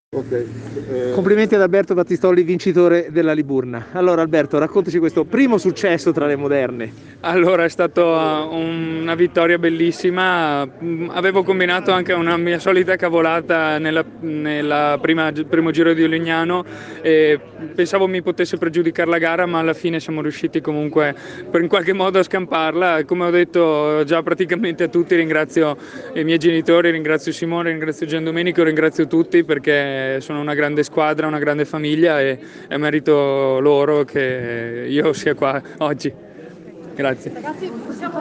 Ok. Complimenti ad Alberto Battistoli, vincitore della Liburna. Allora Alberto, raccontaci questo primo successo tra le moderne. Allora, è stata una vittoria bellissima. Avevo combinato anche una mia solita cavolata nella primo giro di Olignano e pensavo mi potesse pregiudicare la gara, ma alla fine siamo riusciti comunque in qualche modo a scamparla. Come ho detto già praticamente a tutti, ringrazio i miei genitori, ringrazio Simone, ringrazio Giandomenico, ringrazio tutti perché sono una grande squadra, una grande famiglia e è merito loro che io sia qua oggi. Grazie.